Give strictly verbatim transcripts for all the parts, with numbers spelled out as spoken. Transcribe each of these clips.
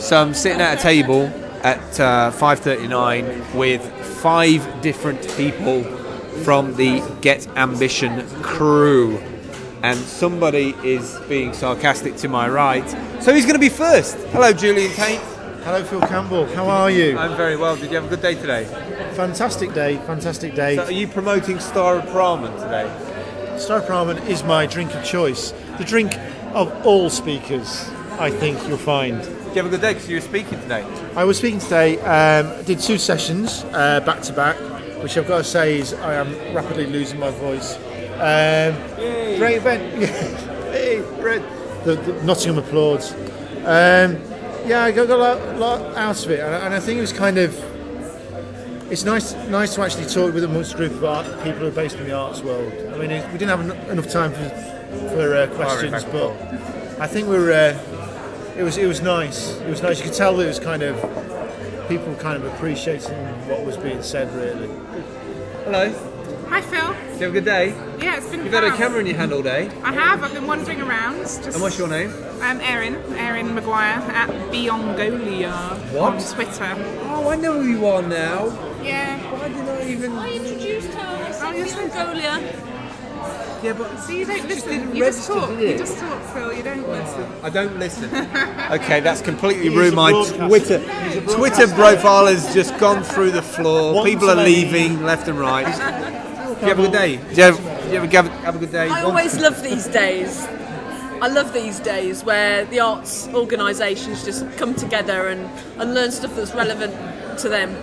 So I'm sitting at a table at uh, five thirty-nine with five different people from the Get Ambition crew. And somebody is being sarcastic to my right. So who's going to be first? Hello, Julian Tate. Hello, Phil Campbell. How are you? I'm very well. Did you have a good day today? Fantastic day, fantastic day. So are you promoting Star of Brahman today? Star of Brahman is my drink of choice. The drink of all speakers, I think you'll find. Did you have a good day because you were speaking today? I was speaking today, um, did two sessions uh, back to back, which I've got to say is I am rapidly losing my voice. Um, great event. Hey, Red. The, the Nottingham applauds. Um, yeah, I got, got a lot, lot out of it, and, and I think it was kind of. It's nice, nice to actually talk with amongst a group of art people who are based in the arts world. I mean, it, we didn't have en- enough time for, for uh, questions, but I think we were. Uh, it was, it was nice. It was nice. You could tell that it was kind of people kind of appreciating what was being said. Really. Hello. Hi Phil. Did you have a good day? Yeah, it's been You've fun. had a camera in your hand all day. I have. I've been wandering around. Just, And what's your name? I'm Erin. Erin Maguire at Beyongolia What? on Twitter. Oh, I know who you are now. Yeah. Why did I even... I introduced her. I said Oh, yes, I did. Mongolia. Yeah, but... So you don't listen. didn't You just register, talk. did you? You just talk, Phil. You don't listen. I don't listen. Okay, that's completely He's ruined a my broadcaster. Twitter. He's a Twitter broadcaster. profile has just gone through the floor. Once People are a leaving left and right. Did you have a good day? Did you have, did you have, a, have a good day? I always love these days. I love these days where the arts organisations just come together and, and learn stuff that's relevant to them.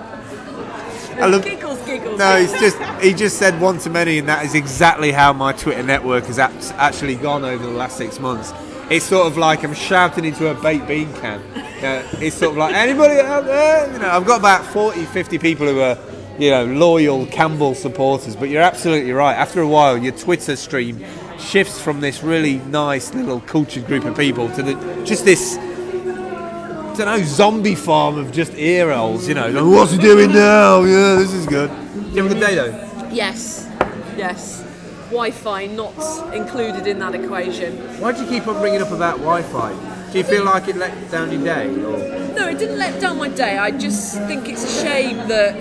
I love- giggles, giggles. No, it's just he just said one to many, and that is exactly how my Twitter network has act- actually gone over the last six months. It's sort of like I'm shouting into a baked bean can. Uh, it's sort of like, anybody out there? You know, I've got about forty, fifty people who are, you know, loyal Campbell supporters. But you're absolutely right. After a while, your Twitter stream shifts from this really nice little cultured group of people to the, just this, I don't know, zombie farm of just ear holes. You know, like, what's he doing now? Yeah, this is good. Did you have a good day though? Yes, yes. Wi-Fi not included in that equation. Why do you keep on bringing up about Wi-Fi? Do you feel like it let down your day? Or? No, it didn't let down my day. I just think it's a shame that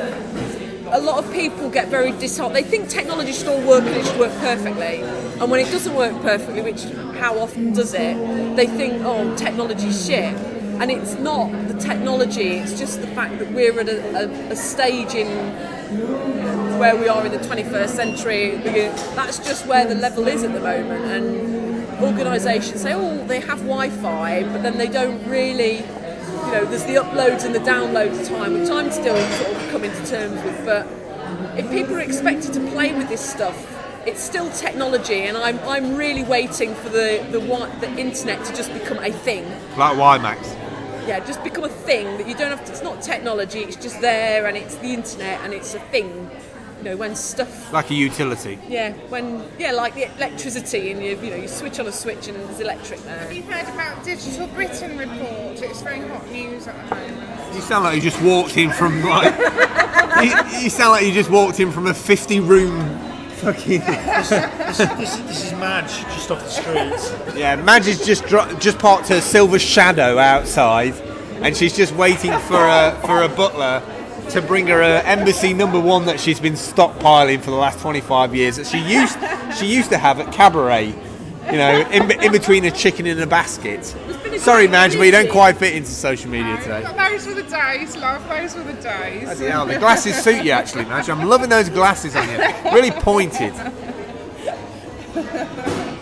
a lot of people get very disheartened. They think technology should all work and it should work perfectly. And when it doesn't work perfectly, which how often does it, they think, oh, technology's shit. And it's not the technology, it's just the fact that we're at a, a, a stage in where we are in the twenty-first century. That's just where the level is at the moment. And organisations say, oh, they have Wi-Fi, but then they don't really, you know, there's the uploads and the downloads time, which I'm still sort of coming to terms with. But if people are expected to play with this stuff, it's still technology, and I'm I'm really waiting for the the the internet to just become a thing. Like WiMAX. Yeah, just become a thing that you don't have to. It's not technology; it's just there, and it's the internet, and it's a thing. You know, when stuff. Like a utility. Yeah, when yeah, like the electricity, and you you know you switch on a switch and there's electric there. Have you heard about Digital Britain report? It's very hot news at the moment. You sound like you just walked in from like. you, you sound like you just walked in from a fifty-room. Fucking This, this, this, this is Madge, just off the streets. yeah, Madge has just dro- just parked her silver shadow outside, and she's just waiting for a for a butler to bring her a embassy number one that she's been stockpiling for the last twenty-five years. That she used she used to have at Cabaret, you know, in, in between a chicken in a basket. Sorry, Madge, but you don't quite fit into social media today. Those were the days, love. Those were the days. Bloody hell, the glasses suit you actually, Madge. I'm loving those glasses on you. Really pointed.